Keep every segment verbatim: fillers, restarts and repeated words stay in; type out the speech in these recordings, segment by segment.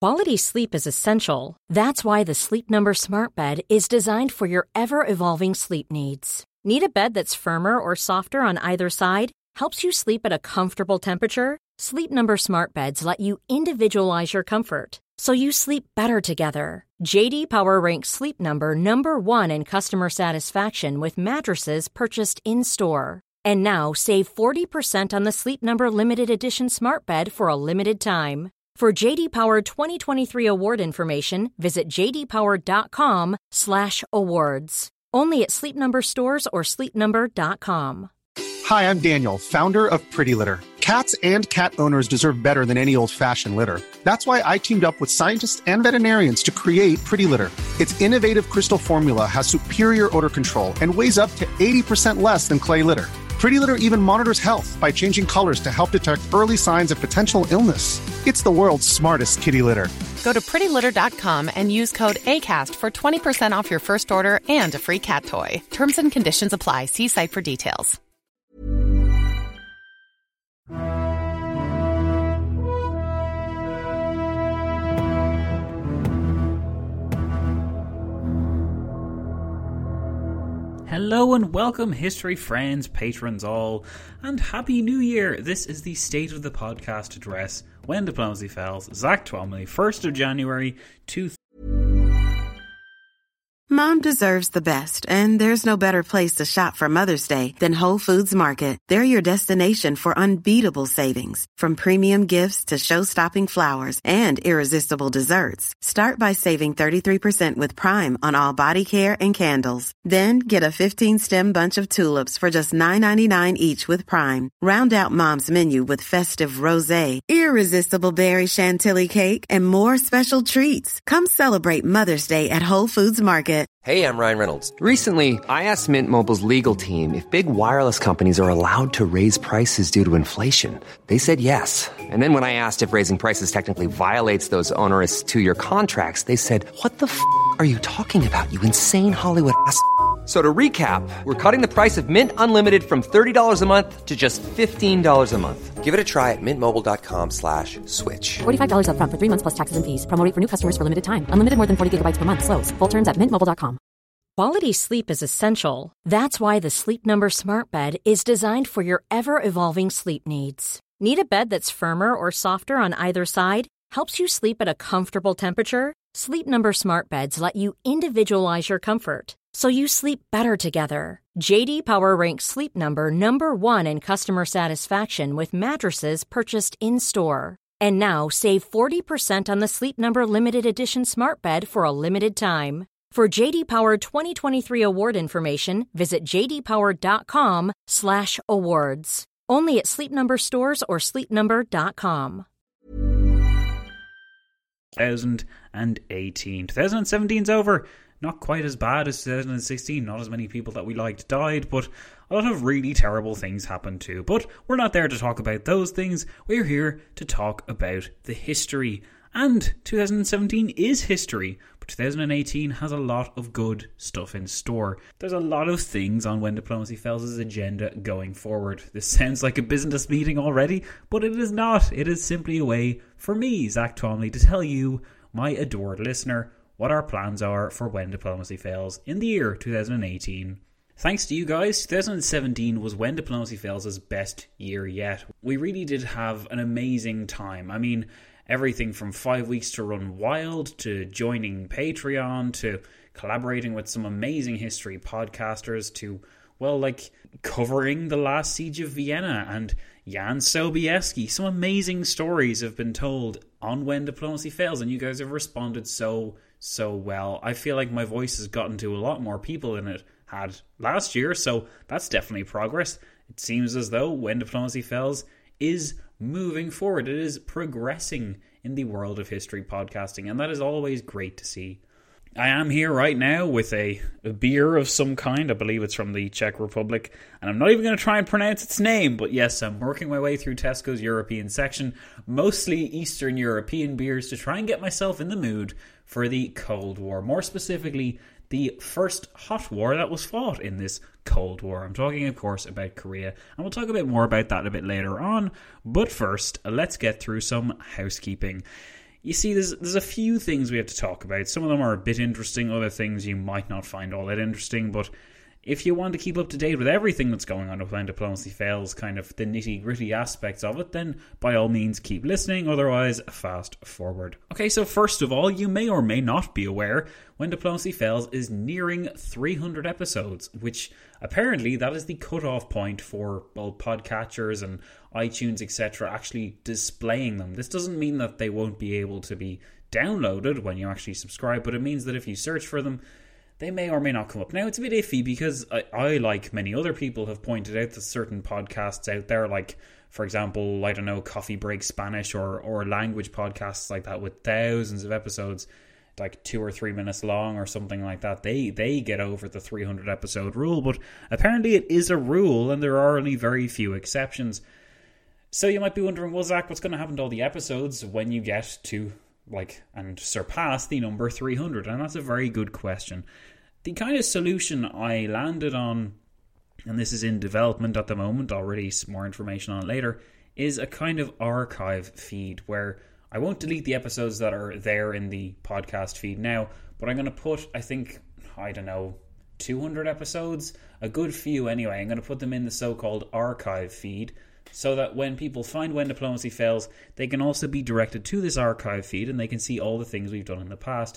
Quality sleep is essential. That's why the Sleep Number Smart Bed is designed for your ever-evolving sleep needs. Need a bed that's firmer or softer on either side? Helps you sleep at a comfortable temperature? Sleep Number Smart Beds let you individualize your comfort, so you sleep better together. J D Power ranks Sleep Number number one in customer satisfaction with mattresses purchased in-store. And now, save forty percent on the Sleep Number Limited Edition Smart Bed for a limited time. For J D Power twenty twenty-three award information, visit jdpower.com slash awards. Only at Sleep Number stores or sleep number dot com. Hi, I'm Daniel, founder of Pretty Litter. Cats and cat owners deserve better than any old-fashioned litter. That's why I teamed up with scientists and veterinarians to create Pretty Litter. Its innovative crystal formula has superior odor control and weighs up to eighty percent less than clay litter. Pretty Litter even monitors health by changing colors to help detect early signs of potential illness. It's the world's smartest kitty litter. Go to pretty litter dot com and use code ACAST for twenty percent off your first order and a free cat toy. Terms and conditions apply. See site for details. Hello and welcome, history friends, patrons all, and Happy New Year! This is the State of the Podcast address, When Diplomacy Fails, Zach Twomley, first of January, two thousand. Mom deserves the best, and there's no better place to shop for Mother's Day than Whole Foods Market. They're your destination for unbeatable savings, from premium gifts to show-stopping flowers and irresistible desserts. Start by saving thirty-three percent with Prime on all body care and candles. Then get a fifteen-stem bunch of tulips for just nine ninety-nine each with Prime. Round out Mom's menu with festive rosé, irresistible berry chantilly cake, and more special treats. Come celebrate Mother's Day at Whole Foods Market. Hey, I'm Ryan Reynolds. Recently, I asked Mint Mobile's legal team if big wireless companies are allowed to raise prices due to inflation. They said yes. And then when I asked if raising prices technically violates those onerous two-year contracts, they said, what the f*** are you talking about, you insane Hollywood ass f- So to recap, we're cutting the price of Mint Unlimited from thirty dollars a month to just fifteen dollars a month. Give it a try at mintmobile.com slash switch. forty-five dollars up front for three months plus taxes and fees. Promo rate for new customers for limited time. Unlimited more than forty gigabytes per month. Slows full terms at mint mobile dot com. Quality sleep is essential. That's why the Sleep Number Smart Bed is designed for your ever-evolving sleep needs. Need a bed that's firmer or softer on either side? Helps you sleep at a comfortable temperature? Sleep Number Smart Beds let you individualize your comfort, so you sleep better together. J D Power ranks Sleep Number number one in customer satisfaction with mattresses purchased in-store. And now, save forty percent on the Sleep Number Limited Edition Smart Bed for a limited time. For J D Power twenty twenty-three award information, visit jdpower.com slash awards. Only at Sleep Number stores or sleep number dot com. twenty eighteen. twenty seventeen's over. Not quite as bad as two thousand sixteen. Not as many people that we liked died, but a lot of really terrible things happened too. But we're not there to talk about those things. We're here to talk about the history. And two thousand seventeen is history, but two thousand eighteen has a lot of good stuff in store. There's a lot of things on When Diplomacy Fails' agenda going forward. This sounds like a business meeting already, but it is not. It is simply a way for me, Zach Twomley, to tell you, my adored listener, what our plans are for When Diplomacy Fails in the year two thousand eighteen. Thanks to you guys, two thousand seventeen was When Diplomacy Fails' best year yet. We really did have an amazing time. I mean, everything from five weeks to run wild, to joining Patreon, to collaborating with some amazing history podcasters, to, well, like, covering the last siege of Vienna and Jan Sobieski. Some amazing stories have been told on When Diplomacy Fails, and you guys have responded so, so well. I feel like my voice has gotten to a lot more people than it had last year, so that's definitely progress. It seems as though When Diplomacy Fails is moving forward. It is progressing in the world of history podcasting, and that is always great to see. I am here right now with a, a beer of some kind. I believe it's from the Czech Republic, and I'm not even going to try and pronounce its name, but yes, I'm working my way through Tesco's European section, mostly Eastern European beers, to try and get myself in the mood for the Cold War. More specifically, the first hot war that was fought in this Cold War. I'm talking, of course, about Korea, and we'll talk a bit more about that a bit later on. But first, let's get through some housekeeping. You see, there's there's a few things we have to talk about. Some of them are a bit interesting, other things you might not find all that interesting, but if you want to keep up to date with everything that's going on with When Diplomacy Fails, kind of the nitty-gritty aspects of it, then by all means keep listening, otherwise fast forward. Okay, so first of all, you may or may not be aware When Diplomacy Fails is nearing three hundred episodes, which apparently that is the cutoff point for well, podcatchers and iTunes, et cetera, actually displaying them. This doesn't mean that they won't be able to be downloaded when you actually subscribe, but it means that if you search for them, they may or may not come up. Now, it's a bit iffy because I, I, like many other people, have pointed out that certain podcasts out there, like, for example, I don't know, Coffee Break Spanish or, or language podcasts like that with thousands of episodes, like two or three minutes long or something like that, they, they get over the three hundred episode rule. But apparently it is a rule and there are only very few exceptions. So you might be wondering, well, Zach, what's going to happen to all the episodes when you get to, like, and surpass the number three hundred? And that's a very good question. The kind of solution I landed on, and this is in development at the moment, I'll release more information on it later, is a kind of archive feed where I won't delete the episodes that are there in the podcast feed now, but I'm going to put, I think, I don't know, two hundred episodes, a good few anyway. I'm going to put them in the so-called archive feed so that when people find When Diplomacy Fails, they can also be directed to this archive feed and they can see all the things we've done in the past.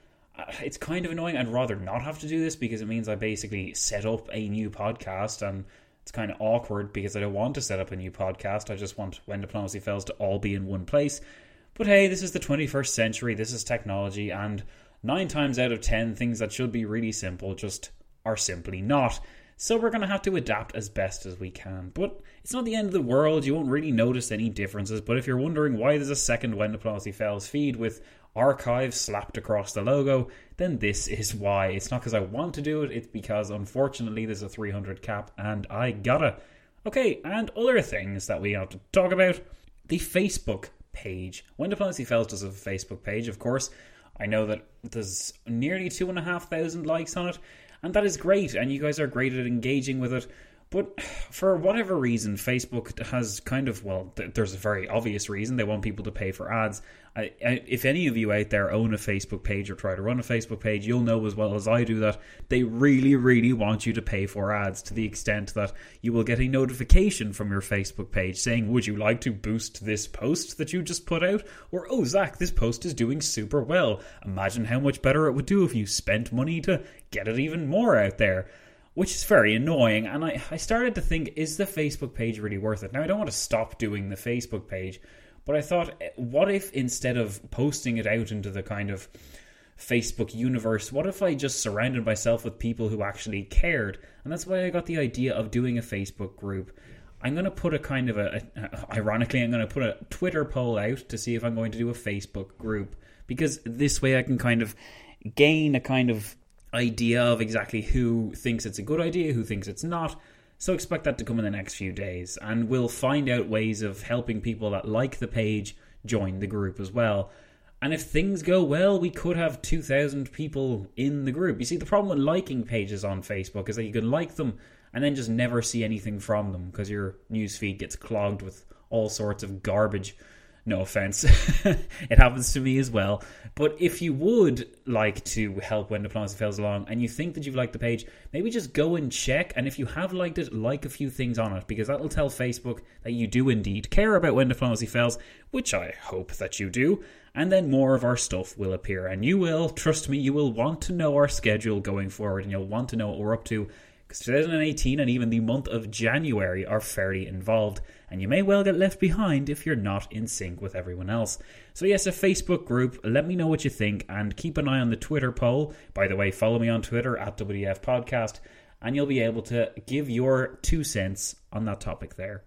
It's kind of annoying. I'd rather not have to do this because it means I basically set up a new podcast, and it's kind of awkward because I don't want to set up a new podcast. I just want When Diplomacy Fails to all be in one place. But hey, this is the twenty-first century, this is technology, and nine times out of ten, things that should be really simple just are simply not. So we're going to have to adapt as best as we can. But it's not the end of the world. You won't really notice any differences. But if you're wondering why there's a second When Diplomacy Fails feed with archive slapped across the logo, then this is why. It's not because I want to do it. It's because, unfortunately, there's a three hundred cap and I gotta. Okay, and other things that we have to talk about. The Facebook page. When Diplomacy Fails does have a Facebook page, of course. I know that there's nearly two and a half thousand likes on it. And that is great, and you guys are great at engaging with it. But for whatever reason, Facebook has kind of, well, th- there's a very obvious reason. They want people to pay for ads. I, I, if any of you out there own a Facebook page or try to run a Facebook page, you'll know as well as I do that they really, really want you to pay for ads, to the extent that you will get a notification from your Facebook page saying, would you like to boost this post that you just put out? Or, oh, Zach, this post is doing super well. Imagine how much better it would do if you spent money to get it even more out there. Which is very annoying, and I, I started to think, is the Facebook page really worth it? Now, I don't want to stop doing the Facebook page, but I thought, what if instead of posting it out into the kind of Facebook universe, what if I just surrounded myself with people who actually cared? And that's why I got the idea of doing a Facebook group. I'm going to put a kind of a, a ironically, I'm going to put a Twitter poll out to see if I'm going to do a Facebook group, because this way I can kind of gain a kind of idea of exactly who thinks it's a good idea, who thinks it's not. So expect that to come in the next few days, and we'll find out ways of helping people that like the page join the group as well. And if things go well, we could have two thousand people in the group. You see, the problem with liking pages on Facebook is that you can like them and then just never see anything from them because your newsfeed gets clogged with all sorts of garbage. No offense. It happens to me as well. But if you would like to help When Diplomacy Fails along and you think that you've liked the page, maybe just go and check. And if you have liked it, like a few things on it, because that'll tell Facebook that you do indeed care about When Diplomacy Fails, which I hope that you do. And then more of our stuff will appear. And you will, trust me, you will want to know our schedule going forward, and you'll want to know what we're up to. Because twenty eighteen and even the month of January are fairly involved, and you may well get left behind if you're not in sync with everyone else. So yes, a Facebook group, let me know what you think, and keep an eye on the Twitter poll. By the way, follow me on Twitter at W F Podcast, and you'll be able to give your two cents on that topic there.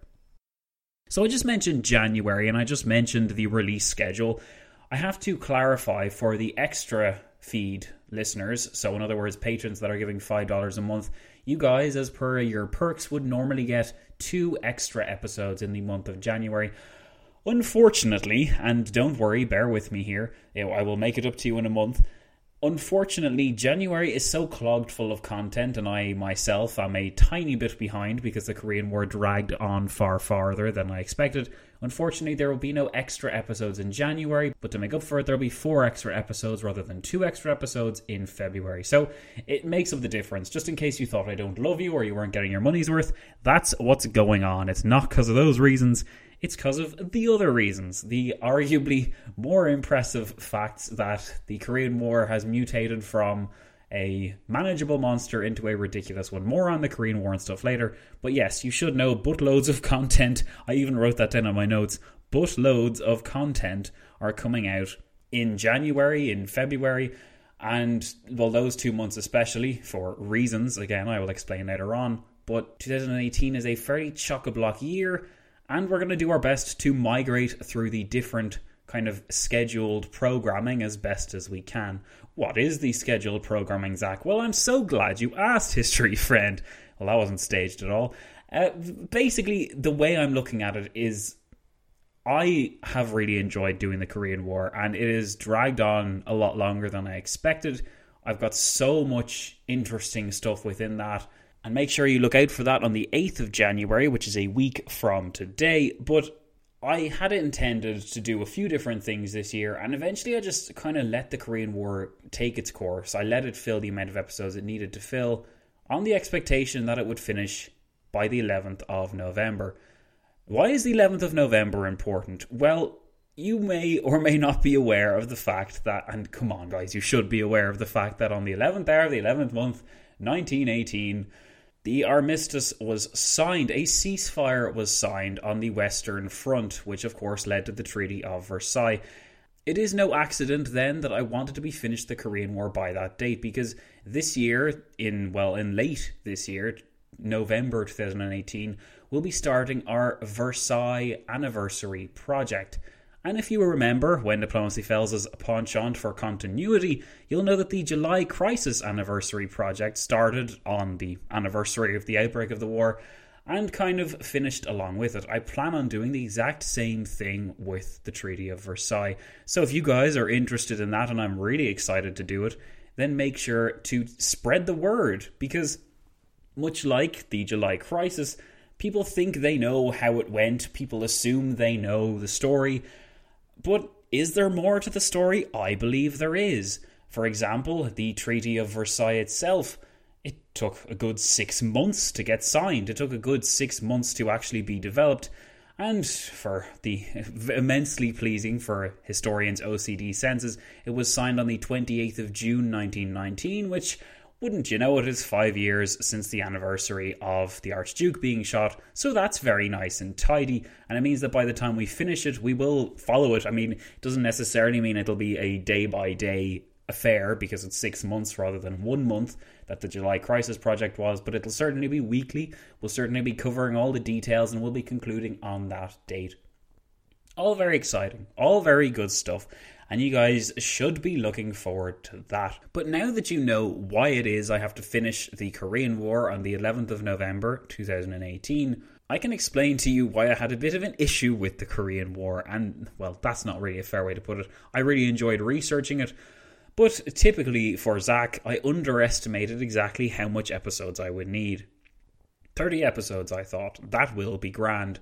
So I just mentioned January, and I just mentioned the release schedule. I have to clarify for the extra feed listeners, so in other words, patrons that are giving five dollars a month, you guys, as per your perks, would normally get two extra episodes in the month of January. Unfortunately, and don't worry, bear with me here, I will make it up to you in a month. Unfortunately, January is so clogged full of content, and I myself am a tiny bit behind because the Korean War dragged on far farther than I expected. Unfortunately, there will be no extra episodes in January, but to make up for it, there will be four extra episodes rather than two extra episodes in February. So it makes up the difference. Just in case you thought I don't love you or you weren't getting your money's worth, that's what's going on. It's not because of those reasons. It's because of the other reasons. The arguably more impressive facts that the Korean War has mutated from a manageable monster into a ridiculous one. More on the Korean War and stuff later. But yes, you should know buttloads of content. I even wrote that down on my notes. Buttloads of content are coming out in January, in February, and well, those two months especially, for reasons, again, I will explain later on. But twenty eighteen is a fairly chock-a-block year, and we're going to do our best to migrate through the different kind of scheduled programming as best as we can. What is the scheduled programming, Zach? Well, I'm so glad you asked, history friend. Well, that wasn't staged at all. Uh, basically, the way I'm looking at it is I have really enjoyed doing the Korean War, and it is dragged on a lot longer than I expected. I've got so much interesting stuff within that. And make sure you look out for that on the eighth of January, which is a week from today. But I had intended to do a few different things this year, and eventually I just kind of let the Korean War take its course. I let it fill the amount of episodes it needed to fill on the expectation that it would finish by the eleventh of November. Why is the eleventh of November important? Well, you may or may not be aware of the fact that, and come on guys, you should be aware of the fact that on the eleventh hour of the eleventh month, nineteen eighteen, the armistice was signed. A ceasefire was signed on the Western Front, which of course led to the Treaty of Versailles. It is no accident then that I wanted to be finished the Korean War by that date, because this year, in well, in late this year, November twenty eighteen, we'll be starting our Versailles Anniversary project. And if you remember, when Diplomacy Fails is a penchant for continuity, you'll know that the July Crisis Anniversary project started on the anniversary of the outbreak of the war and kind of finished along with it. I plan on doing the exact same thing with the Treaty of Versailles. So if you guys are interested in that, and I'm really excited to do it, then make sure to spread the word, because much like the July Crisis, people think they know how it went, people assume they know the story. But is there more to the story? I believe there is. For example, the Treaty of Versailles itself, it took a good six months to get signed. It took a good six months to actually be developed. And for the immensely pleasing for historians' O C D senses, it was signed on the twenty-eighth of June nineteen nineteen, which, wouldn't you know it, is five years since the anniversary of the Archduke being shot. So that's very nice and tidy, and it means that by the time we finish it, we will follow it. I mean, it doesn't necessarily mean it'll be a day-by-day affair, because it's six months rather than one month that the July Crisis project was, but it'll certainly be weekly. We'll certainly be covering all the details, and we'll be concluding on that date. All very exciting, all very good stuff. And you guys should be looking forward to that. But now that you know why it is I have to finish the Korean War on the eleventh of November twenty eighteen, I can explain to you why I had a bit of an issue with the Korean War. And, well, that's not really a fair way to put it. I really enjoyed researching it. But typically for Zach, I underestimated exactly how much episodes I would need. thirty episodes, I thought. That will be grand.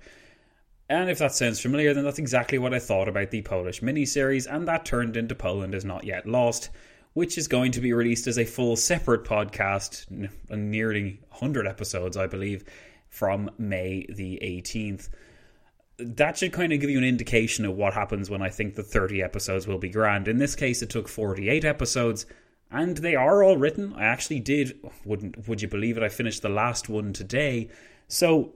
And if that sounds familiar, then that's exactly what I thought about the Polish miniseries, and that turned into Poland Is Not Yet Lost, which is going to be released as a full separate podcast, nearly one hundred episodes, I believe, from May the eighteenth. That should kind of give you an indication of what happens when I think the thirty episodes will be grand. In this case, it took forty-eight episodes, and they are all written. I actually did, wouldn't would you believe it, I finished the last one today, so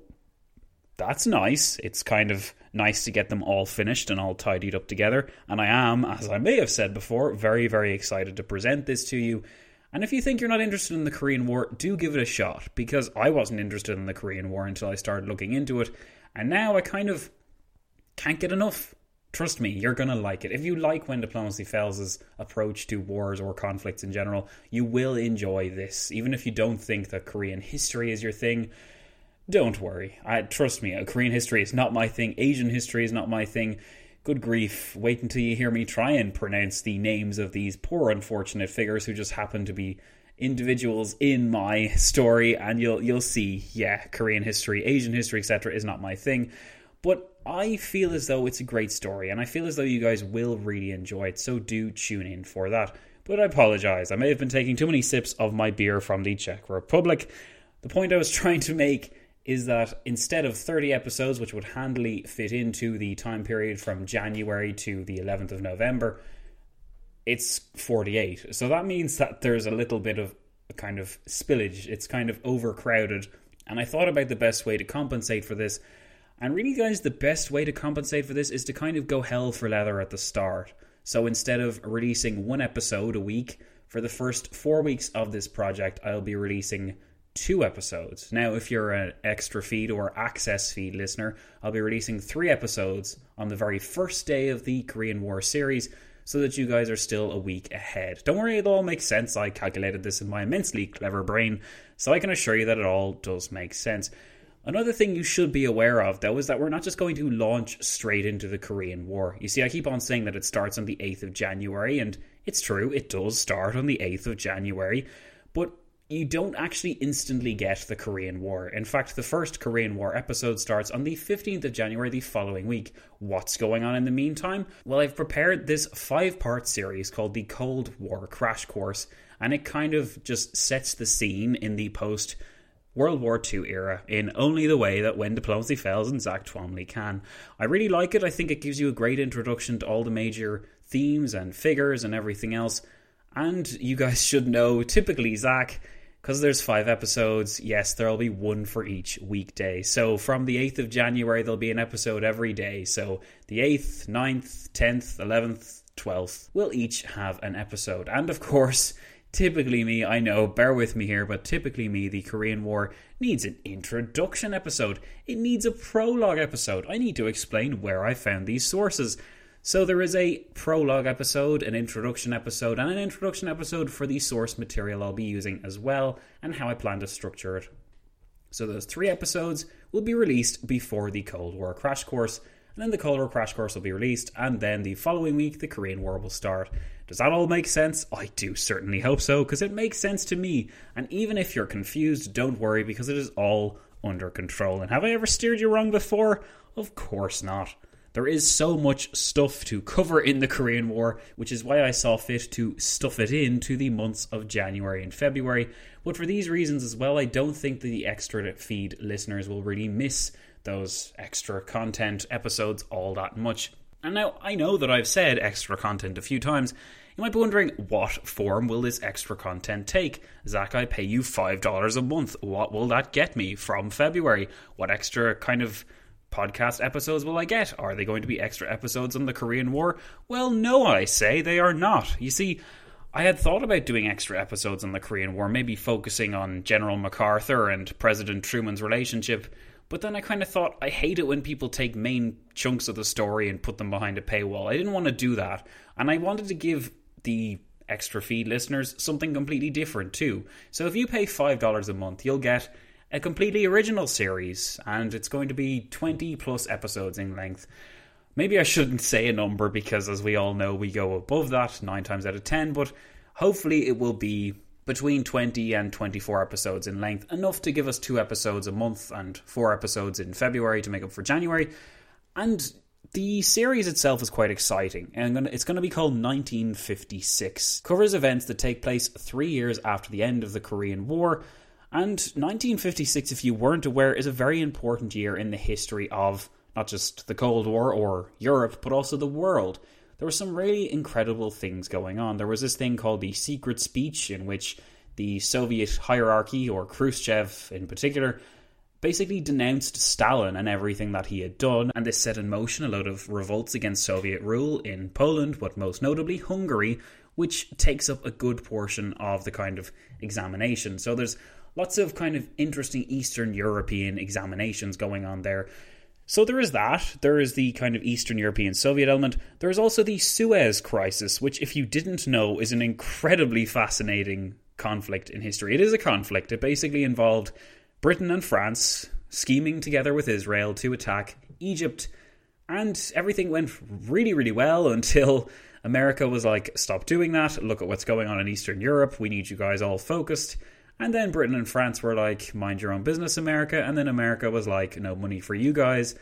that's nice. It's kind of nice to get them all finished and all tidied up together. And I am, as I may have said before, very, very excited to present this to you. And if you think you're not interested in the Korean War, do give it a shot, because I wasn't interested in the Korean War until I started looking into it. And now I kind of can't get enough. Trust me, you're going to like it. If you like When Diplomacy Fails' approach to wars or conflicts in general, you will enjoy this. Even if you don't think that Korean history is your thing, don't worry. I, trust me, Korean history is not my thing. Asian history is not my thing. Good grief. Wait until you hear me try and pronounce the names of these poor unfortunate figures who just happen to be individuals in my story, and you'll you'll see, yeah, Korean history, Asian history, et cetera is not my thing. But I feel as though it's a great story, and I feel as though you guys will really enjoy it, so do tune in for that. But I apologise, I may have been taking too many sips of my beer from the Czech Republic. The point I was trying to make is that instead of thirty episodes, which would handily fit into the time period from January to the eleventh of November, it's forty-eight. So that means that there's a little bit of a kind of spillage. It's kind of overcrowded. And I thought about the best way to compensate for this. And really, guys, the best way to compensate for this is to kind of go hell for leather at the start. So instead of releasing one episode a week, for the first four weeks of this project, I'll be releasing two episodes. Now, if you're an extra feed or access feed listener, I'll be releasing three episodes on the very first day of the Korean War series, so that you guys are still a week ahead. Don't worry, it all makes sense. I calculated this in my immensely clever brain, so I can assure you that it all does make sense. Another thing you should be aware of, though, is that we're not just going to launch straight into the Korean War. You see, I keep on saying that it starts on the eighth of January, and it's true, it does start on the eighth of January, but you don't actually instantly get the Korean War. In fact, the first Korean War episode starts on the fifteenth of January the following week. What's going on in the meantime? Well, I've prepared this five-part series called the Cold War Crash Course, and it kind of just sets the scene in the post-World War Two era in only the way that When Diplomacy Fails and Zach Twomley can. I really like it. I think it gives you a great introduction to all the major themes and figures and everything else. And you guys should know, typically Zach, because there's five episodes, yes, there'll be one for each weekday. So from the eighth of January, there'll be an episode every day. So the eighth, ninth, tenth, eleventh, twelfth will each have an episode. And of course, typically me, I know, bear with me here, but typically me, the Korean War needs an introduction episode. It needs a prologue episode. I need to explain where I found these sources. So there is a prologue episode, an introduction episode, and an introduction episode for the source material I'll be using as well, and how I plan to structure it. So those three episodes will be released before the Cold War Crash Course, and then the Cold War Crash Course will be released, and then the following week the Korean War will start. Does that all make sense? I do certainly hope so, because it makes sense to me. And even if you're confused, don't worry, because it is all under control. And have I ever steered you wrong before? Of course not. There is so much stuff to cover in the Korean War, which is why I saw fit to stuff it into the months of January and February. But for these reasons as well, I don't think that the extra feed listeners will really miss those extra content episodes all that much. And now, I know that I've said extra content a few times. You might be wondering, what form will this extra content take? Zach, I pay you five dollars a month. What will that get me from February? What extra kind of podcast episodes will I get? Are they going to be extra episodes on the Korean War? Well, no, I say they are not. You see, I had thought about doing extra episodes on the Korean War, maybe focusing on General MacArthur and President Truman's relationship, but then I kind of thought, I hate it when people take main chunks of the story and put them behind a paywall. I didn't want to do that, and I wanted to give the extra feed listeners something completely different too. So if you pay five dollars a month, you'll get a completely original series, and it's going to be twenty plus episodes in length. Maybe I shouldn't say a number, because as we all know, we go above that nine times out of ten, but hopefully it will be between twenty and twenty-four episodes in length, enough to give us two episodes a month and four episodes in February to make up for January. And the series itself is quite exciting, and it's going to be called nineteen fifty-six. Covers events that take place three years after the end of the Korean War. And nineteen fifty-six, if you weren't aware, is a very important year in the history of not just the Cold War or Europe, but also the world. There were some really incredible things going on. There was this thing called the Secret Speech, in which the Soviet hierarchy, or Khrushchev in particular, basically denounced Stalin and everything that he had done, and this set in motion a load of revolts against Soviet rule in Poland, but most notably Hungary, which takes up a good portion of the kind of examination. So there's lots of kind of interesting Eastern European examinations going on there. So there is that. There is the kind of Eastern European Soviet element. There is also the Suez Crisis, which, if you didn't know, is an incredibly fascinating conflict in history. It is a conflict. It basically involved Britain and France scheming together with Israel to attack Egypt. And everything went really, really well until America was like, stop doing that. Look at what's going on in Eastern Europe. We need you guys all focused. And then Britain and France were like, mind your own business, America. And then America was like, no money for you guys.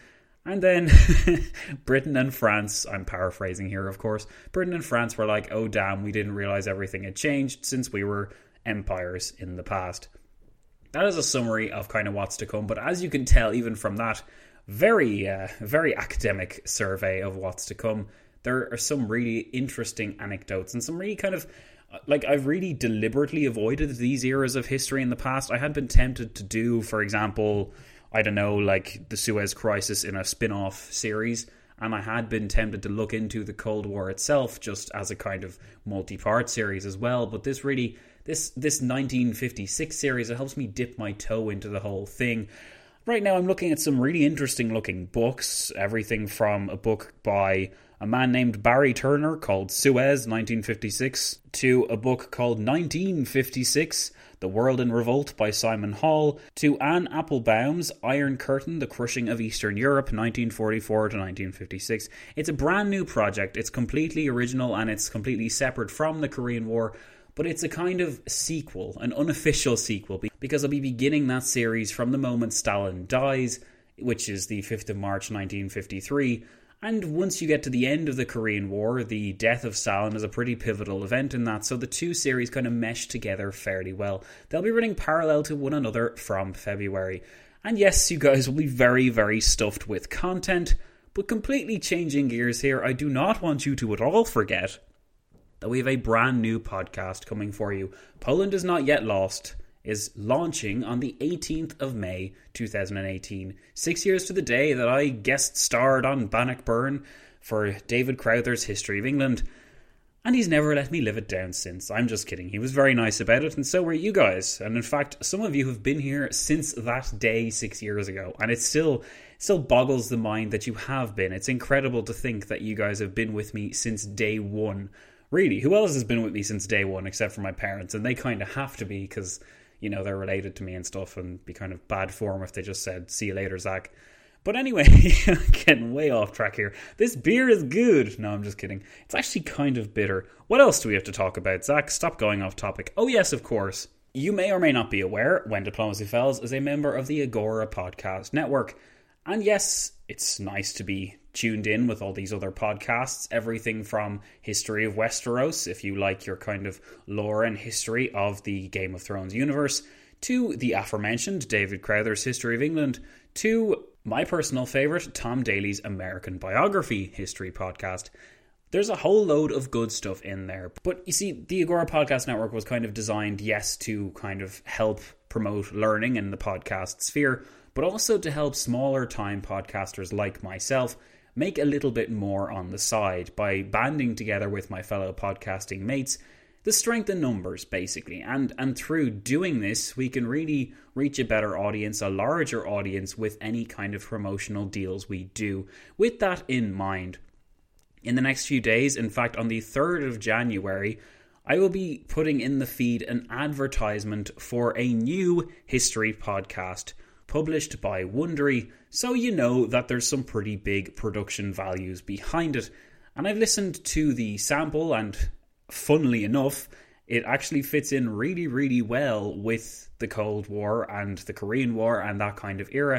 And then Britain and France, I'm paraphrasing here of course, Britain and France were like, oh damn, we didn't realise everything had changed since we were empires in the past. That is a summary of kind of what's to come, but as you can tell even from that very, uh, very academic survey of what's to come, there are some really interesting anecdotes and some really kind of, like, I've really deliberately avoided these eras of history in the past. I had been tempted to do, for example, I don't know, like the Suez Crisis in a spin-off series, and I had been tempted to look into the Cold War itself just as a kind of multi-part series as well, but this really, this this nineteen fifty-six series, it helps me dip my toe into the whole thing. Right now I'm looking at some really interesting looking books, everything from a book by a man named Barry Turner called Suez, nineteen fifty-six, to a book called nineteen fifty-six, The World in Revolt by Simon Hall, to Anne Applebaum's Iron Curtain, The Crushing of Eastern Europe, nineteen forty-four to nineteen fifty-six. It's a brand new project, it's completely original and it's completely separate from the Korean War, but it's a kind of sequel, an unofficial sequel, because I'll be beginning that series from the moment Stalin dies, which is the fifth of March nineteen fifty-three, and once you get to the end of the Korean War, the death of Stalin is a pretty pivotal event in that, so the two series kind of mesh together fairly well. They'll be running parallel to one another from February. And yes, you guys will be very, very stuffed with content, but completely changing gears here, I do not want you to at all forget that we have a brand new podcast coming for you. Poland is Not Yet Lost is launching on the eighteenth of May two thousand eighteen. Six years to the day that I guest starred on Bannockburn for David Crowther's History of England. And he's never let me live it down since. I'm just kidding. He was very nice about it, and so were you guys. And in fact, some of you have been here since that day six years ago. And it still, still boggles the mind that you have been. It's incredible to think that you guys have been with me since day one. Really, who else has been with me since day one except for my parents? And they kind of have to be because, you know, they're related to me and stuff, and be kind of bad form if they just said, see you later, Zach. But anyway, getting way off track here. This beer is good. No, I'm just kidding. It's actually kind of bitter. What else do we have to talk about, Zach? Stop going off topic. Oh yes, of course. You may or may not be aware, When Diplomacy Fails is a member of the Agora Podcast Network. And yes, it's nice to be tuned in with all these other podcasts, everything from History of Westeros, if you like your kind of lore and history of the Game of Thrones universe, to the aforementioned David Crowther's History of England, to my personal favourite, Tom Daly's American Biography History podcast. There's a whole load of good stuff in there. But you see, the Agora Podcast Network was kind of designed, yes, to kind of help promote learning in the podcast sphere, but also to help smaller time podcasters like myself make a little bit more on the side by banding together with my fellow podcasting mates. The strength in numbers, basically. And and through doing this, we can really reach a better audience, a larger audience, with any kind of promotional deals we do. With that in mind, in the next few days, in fact, on the third of January, I will be putting in the feed an advertisement for a new history podcast published by Wondery, so you know that there's some pretty big production values behind it. And I've listened to the sample, and funnily enough, it actually fits in really, really well with the Cold War and the Korean War and that kind of era.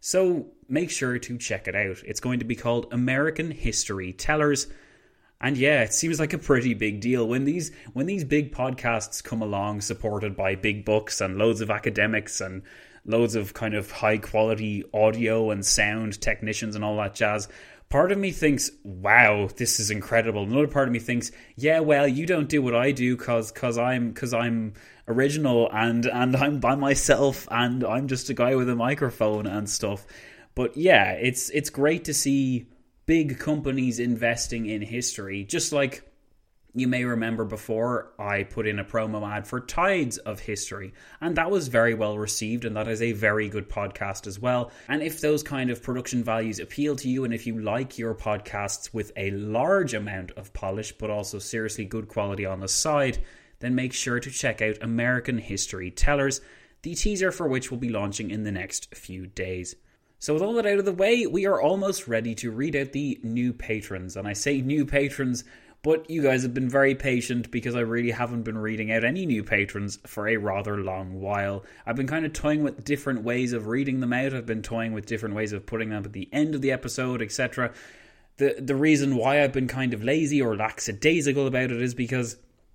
So make sure to check it out. It's going to be called American History Tellers. And yeah, it seems like a pretty big deal. When these when these big podcasts come along, supported by big books and loads of academics and loads of kind of high quality audio and sound technicians and all that jazz, part of me thinks, wow, this is incredible. Another part of me thinks, yeah, well, you don't do what I do because cause I'm cause I'm original and, and I'm by myself and I'm just a guy with a microphone and stuff. But yeah, it's it's great to see big companies investing in history, just like you may remember before I put in a promo ad for Tides of History, and that was very well received, and that is a very good podcast as well. And if those kind of production values appeal to you, and if you like your podcasts with a large amount of polish, but also seriously good quality on the side, then make sure to check out American History Tellers, the teaser for which will be launching in the next few days. So with all that out of the way, we are almost ready to read out the new patrons. And I say new patrons But you guys have been very patient because I really haven't been reading out any new patrons for a rather long while. I've been kind of toying with different ways of reading them out. I've been toying with different ways of putting them at the end of the episode, et cetera. The the reason why I've been kind of lazy or lackadaisical about it is because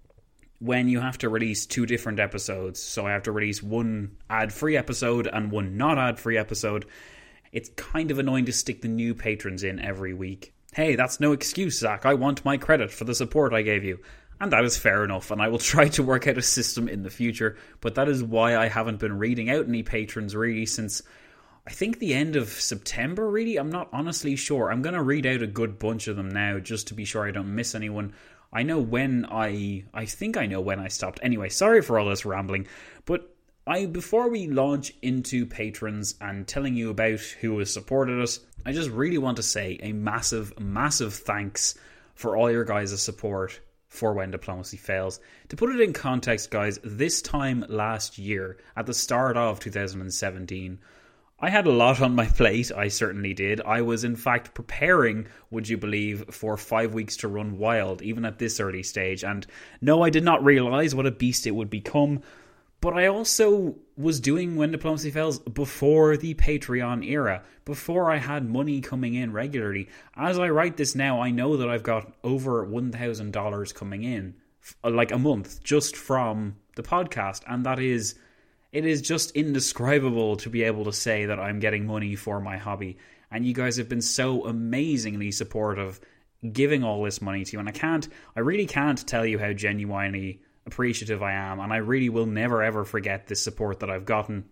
when you have to release two different episodes, so I have to release one ad-free episode and one not ad-free episode, it's kind of annoying to stick the new patrons in every week. Hey, that's no excuse, Zach. I want my credit for the support I gave you. And that is fair enough, and I will try to work out a system in the future, but that is why I haven't been reading out any patrons really since, I think, the end of September, really. I'm not honestly sure. I'm going to read out a good bunch of them now, just to be sure I don't miss anyone. I know when I... I think I know when I stopped. Anyway, sorry for all this rambling, but I before we launch into patrons and telling you about who has supported us, I just really want to say a massive, massive thanks for all your guys' support for When Diplomacy Fails. To put it in context, guys, this time last year, at the start of two thousand seventeen, I had a lot on my plate. I certainly did. I was in fact preparing, would you believe, for five weeks to run wild, even at this early stage. And no, I did not realise what a beast it would become. But I also was doing When Diplomacy Fails before the Patreon era, before I had money coming in regularly. As I write this now, I know that I've got over one thousand dollars coming in, like a month, just from the podcast. And that is, it is just indescribable to be able to say that I'm getting money for my hobby. And you guys have been so amazingly supportive, giving all this money to you. And I can't, I really can't tell you how genuinely appreciative I am, and I really will never ever forget this support that I've gotten.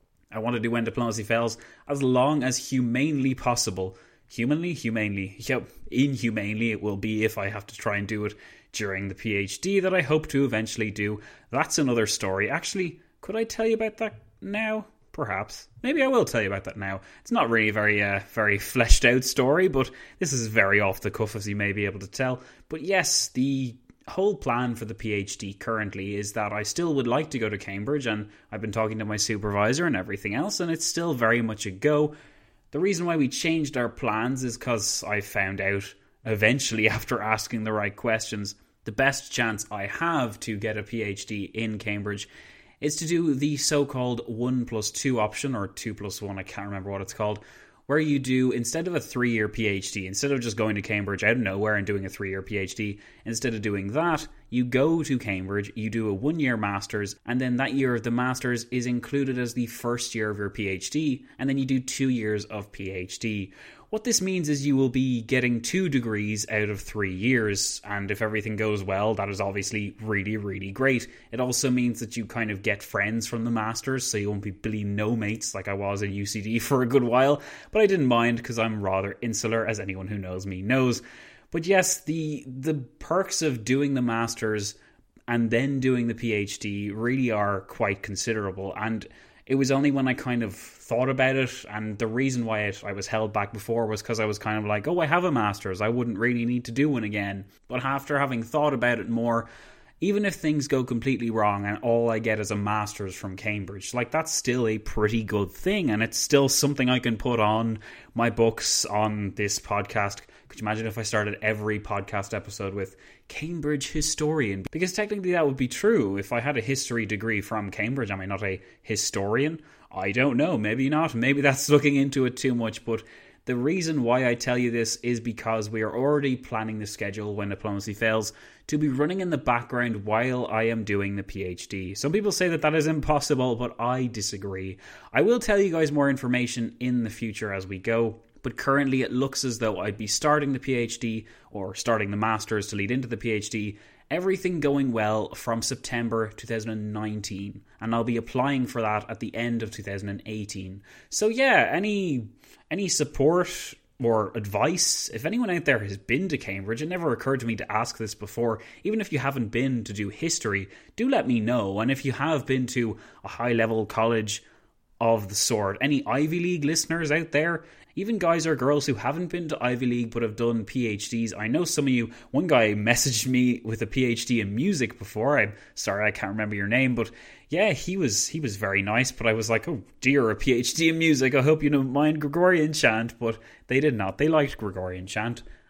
I want to do When Diplomacy Fails as long as humanely possible. Humanly? Humanely. Yep. Inhumanely it will be if I have to try and do it during the PhD that I hope to eventually do. That's another story. Actually, could I tell you about that now? Perhaps. Maybe I will tell you about that now. It's not really a very, uh, very fleshed out story, but this is very off the cuff, as you may be able to tell. But yes, the whole plan for the PhD currently is that I still would like to go to Cambridge, and I've been talking to my supervisor and everything else, and it's still very much a go. The reason why we changed our plans is because I found out eventually, after asking the right questions, the best chance I have to get a PhD in Cambridge is to do the so-called one plus two option, or two plus one, I can't remember what it's called, where you do, instead of a three-year PhD, instead of just going to Cambridge out of nowhere and doing a three-year PhD, instead of doing that, you go to Cambridge, you do a one-year master's, and then that year of the master's is included as the first year of your PhD, and then you do two years of PhD. What this means is you will be getting two degrees out of three years, and if everything goes well, that is obviously really, really great. It also means that you kind of get friends from the masters, so you won't be bleeding no mates like I was in U C D for a good while, but I didn't mind because I'm rather insular, as anyone who knows me knows. But yes, the the perks of doing the masters and then doing the PhD really are quite considerable, and it was only when I kind of thought about it, and the reason why it, I was held back before was because I was kind of like, oh, I have a master's, I wouldn't really need to do one again. But after having thought about it more, even if things go completely wrong and all I get is a master's from Cambridge, like, that's still a pretty good thing, and it's still something I can put on my books, on this podcast. Could you imagine if I started every podcast episode with Cambridge historian? Because technically that would be true. If I had a history degree from Cambridge, am I not a historian? I don't know. Maybe not. Maybe that's looking into it too much. But the reason why I tell you this is because we are already planning the schedule When Diplomacy Fails to be running in the background while I am doing the PhD. Some people say that that is impossible, but I disagree. I will tell you guys more information in the future as we go. But currently it looks as though I'd be starting the PhD, or starting the Masters to lead into the PhD, everything going well from September twenty nineteen. And I'll be applying for that at the end of two thousand eighteen. So yeah, any any support or advice, if anyone out there has been to Cambridge, it never occurred to me to ask this before, even if you haven't been to do history, do let me know. And if you have been to a high-level college of the sort, any Ivy League listeners out there, even guys or girls who haven't been to Ivy League but have done PhDs. I know some of you, one guy messaged me with a PhD in music before. I'm sorry, I can't remember your name, but yeah, he was he was very nice, but I was like, oh dear, a PhD in music, I hope you don't mind Gregorian chant. But they did not. They liked Gregorian chant,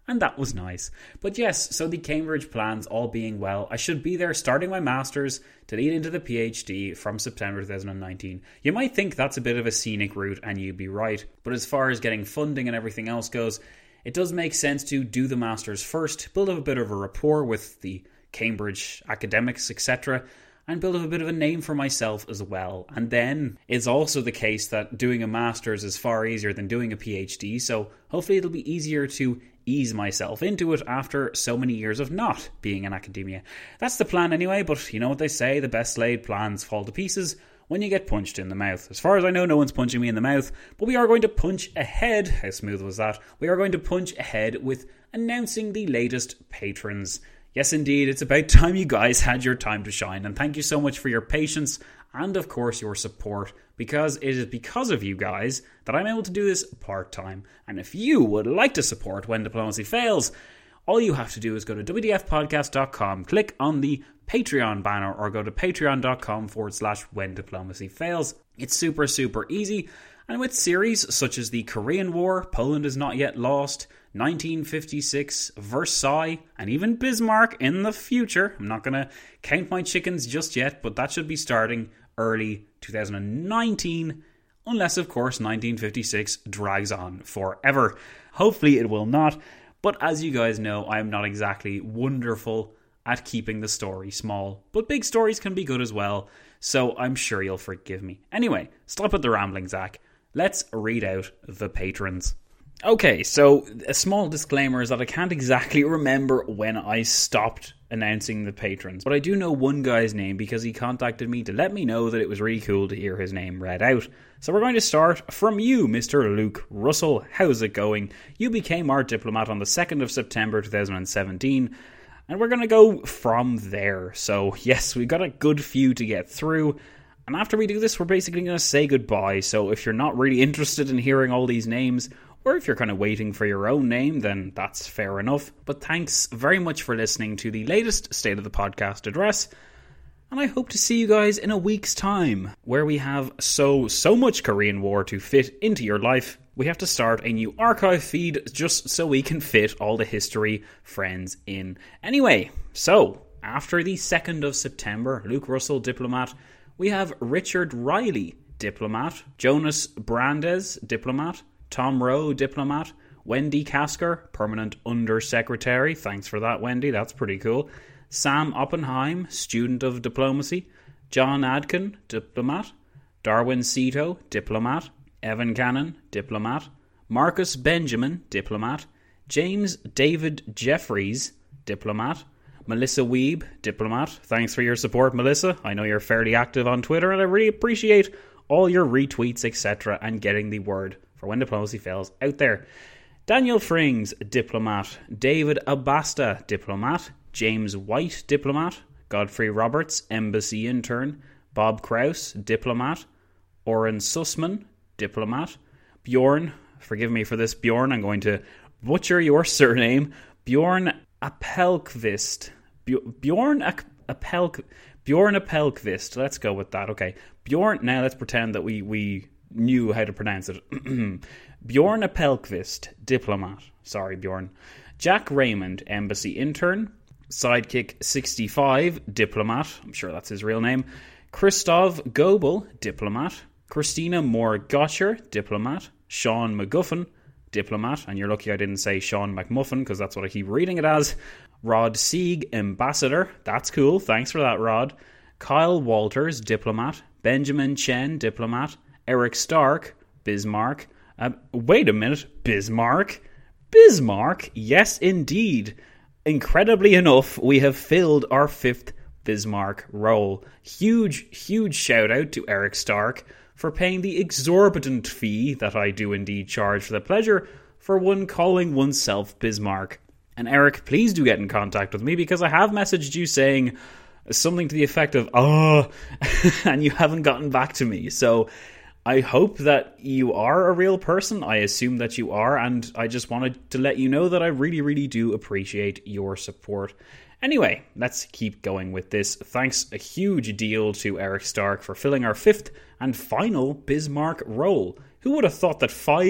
and that was nice. But yes, so the Cambridge plans all being well, I should be there starting my Masters to lead into the PhD from September twenty nineteen. You might think that's a bit of a scenic route, and you'd be right, but as far as getting funding and everything else goes, it does make sense to do the Masters first, build up a bit of a rapport with the Cambridge academics, et cetera, and build up a bit of a name for myself as well. And then it's also the case that doing a Masters is far easier than doing a PhD, so hopefully it'll be easier to ease myself into it after so many years of not being in academia. That's the plan anyway, but you know what they say, the best laid plans fall to pieces when you get punched in the mouth. As far as I know, no one's punching me in the mouth, but we are going to punch ahead. How smooth was that? We are going to punch ahead with announcing the latest patrons. Yes, indeed, it's about time you guys had your time to shine, and thank you so much for your patience and, of course, your support, because it is because of you guys that I'm able to do this part-time. And if you would like to support When Diplomacy Fails, all you have to do is go to w d f podcast dot com, click on the Patreon banner, or go to patreon.com forward slash When Diplomacy Fails. It's super, super easy. And with series such as the Korean War, Poland is Not Yet Lost, nineteen fifty-six, Versailles, and even Bismarck in the future. I'm not going to count my chickens just yet, but that should be starting early two thousand nineteen, unless, of course, nineteen fifty-six drags on forever. Hopefully it will not, but as you guys know, I'm not exactly wonderful at keeping the story small, but big stories can be good as well, so I'm sure you'll forgive me. Anyway, stop with the rambling, Zach. Let's read out the patrons. Okay, so a small disclaimer is that I can't exactly remember when I stopped announcing the patrons, but I do know one guy's name because he contacted me to let me know that it was really cool to hear his name read out. So we're going to start from you, Mister Luke Russell. How's it going? You became our diplomat on the second of September two thousand seventeen, and we're going to go from there. So yes, we've got a good few to get through. And after we do this, we're basically going to say goodbye. So if you're not really interested in hearing all these names, or if you're kind of waiting for your own name, then that's fair enough. But thanks very much for listening to the latest State of the Podcast address. And I hope to see you guys in a week's time, where we have so, so much Korean War to fit into your life. We have to start a new archive feed just so we can fit all the history friends in. Anyway, so after the second of September, Luke Russell, diplomat, we have Richard Riley, diplomat, Jonas Brandes, diplomat, Tom Rowe, diplomat, Wendy Kasker, permanent undersecretary. Thanks for that, Wendy. That's pretty cool. Sam Oppenheim, student of diplomacy. John Adkin, diplomat. Darwin Cito, diplomat. Evan Cannon, diplomat. Marcus Benjamin, diplomat. James David Jeffries, diplomat. Melissa Weeb, diplomat. Thanks for your support, Melissa. I know you're fairly active on Twitter, and I really appreciate all your retweets, et cetera, and getting the word for When Diplomacy Fails out there. Daniel Frings, diplomat. David Abasta, diplomat. James White, diplomat. Godfrey Roberts, embassy intern. Bob Kraus, diplomat. Oren Sussman, diplomat. Bjorn, forgive me for this, Bjorn, I'm going to butcher your surname. Bjorn Appelqvist. Bjorn Appelk Bjorn Appelqvist. Let's go with that. Okay. Bjorn, now let's pretend that we, we knew how to pronounce it. Bjorn Appelqvist, diplomat. Sorry, Bjorn. Jack Raymond, embassy intern. Sidekick sixty-five, diplomat. I'm sure that's his real name. Christoph Goebel, diplomat. Christina Moore Gotcher, diplomat. Sean McGuffin, diplomat. And you're lucky I didn't say Sean McMuffin, because that's what I keep reading it as. Rod Sieg, ambassador. That's cool. Thanks for that, Rod. Kyle Walters, diplomat. Benjamin Chen, diplomat. Eric Stark, Bismarck. Uh, wait a minute. Bismarck? Bismarck? Yes, indeed. Incredibly enough, we have filled our fifth Bismarck role. Huge, huge shout out to Eric Stark for paying the exorbitant fee that I do indeed charge for the pleasure for one calling oneself Bismarck. And Eric, please do get in contact with me, because I have messaged you saying something to the effect of, oh, and you haven't gotten back to me. So I hope that you are a real person. I assume that you are, and I just wanted to let you know that I really, really do appreciate your support. Anyway, let's keep going with this. Thanks a huge deal to Eric Stark for filling our fifth and final Bismarck role. Who would have thought that five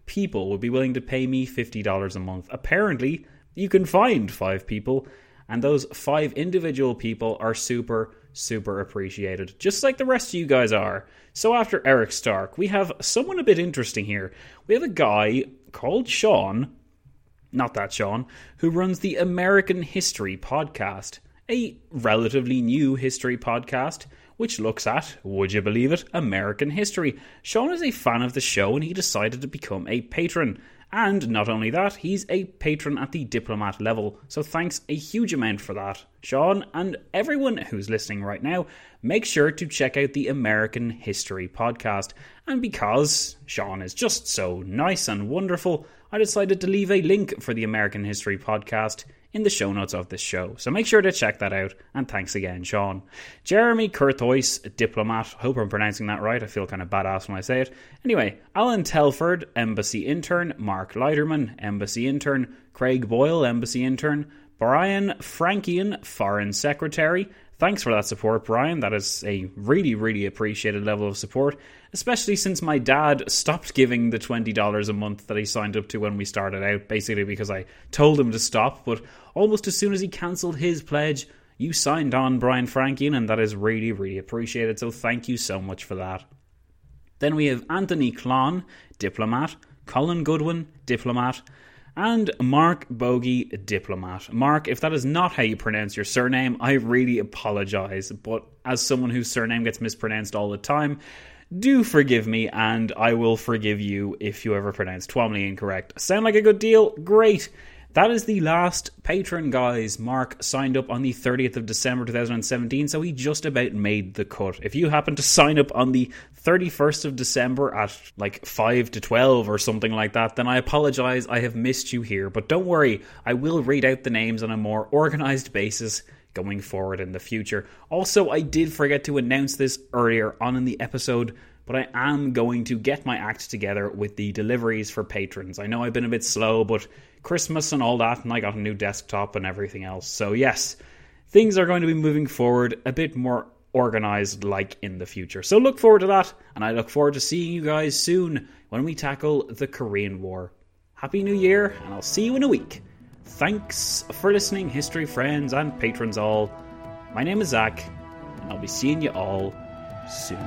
people would be willing to pay me fifty dollars a month. Apparently, you can find five people, and those five individual people are super, super appreciated, just like the rest of you guys are. So after Eric Stark, we have someone a bit interesting here. We have a guy called Sean, not that Sean, who runs the American History Podcast, a relatively new history podcast which looks at, would you believe it, American history. Sean is a fan of the show and he decided to become a patron. And not only that, he's a patron at the diplomat level. So thanks a huge amount for that, Sean. And everyone who's listening right now, make sure to check out the American History Podcast. And because Sean is just so nice and wonderful, I decided to leave a link for the American History Podcast in the show notes of this show. So make sure to check that out, and thanks again, Sean. Jeremy Curthoys, diplomat. Hope I'm pronouncing that right. I feel kind of badass when I say it. Anyway, Alan Telford, embassy intern. Mark Leiterman, embassy intern. Craig Boyle, embassy intern. Brian Frankian, foreign secretary. Thanks for that support, Brian. That is a really, really appreciated level of support, especially since my dad stopped giving the twenty dollars a month that he signed up to when we started out, basically because I told him to stop. But almost as soon as he cancelled his pledge, you signed on, Brian Frankian, and that is really, really appreciated. So thank you so much for that. Then we have Anthony Klon, diplomat. Colin Goodwin, diplomat. And Mark Bogey, diplomat. Mark, if that is not how you pronounce your surname, I really apologise. But as someone whose surname gets mispronounced all the time, do forgive me, and I will forgive you if you ever pronounce Twomley incorrect. Sound like a good deal? Great. That is the last patron, guys. Mark signed up on the thirtieth of December twenty seventeen, so he just about made the cut. If you happen to sign up on the thirty-first of December at like five to twelve or something like that, then I apologise, I have missed you here. But don't worry, I will read out the names on a more organised basis going forward in the future. Also, I did forget to announce this earlier on in the episode, but I am going to get my act together with the deliveries for patrons. I know I've been a bit slow, but Christmas and all that, and I got a new desktop and everything else. So yes, things are going to be moving forward a bit more organised like in the future. So look forward to that, and I look forward to seeing you guys soon when we tackle the Korean War. Happy New Year, and I'll see you in a week. Thanks for listening, history friends and patrons all. My name is Zach, and I'll be seeing you all soon.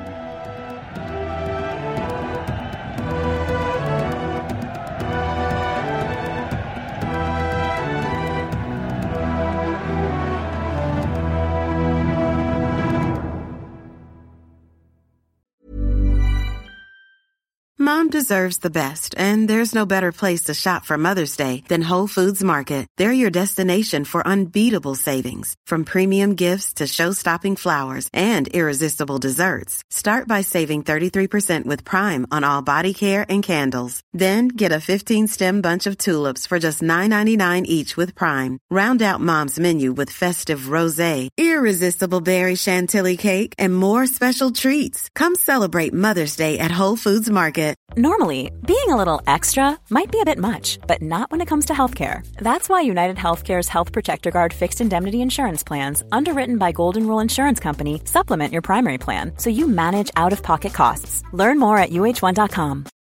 Mom deserves the best, and there's no better place to shop for Mother's Day than Whole Foods Market. They're your destination for unbeatable savings, from premium gifts to show-stopping flowers and irresistible desserts. Start by saving thirty-three percent with Prime on all body care and candles. Then get a fifteen-stem bunch of tulips for just nine ninety-nine each with Prime. Round out Mom's menu with festive rosé, irresistible berry chantilly cake, and more special treats. Come celebrate Mother's Day at Whole Foods Market. Normally, being a little extra might be a bit much, but not when it comes to healthcare. That's why United Healthcare's Health Protector Guard fixed indemnity insurance plans, underwritten by Golden Rule Insurance Company, supplement your primary plan so you manage out-of-pocket costs. Learn more at U H one dot com.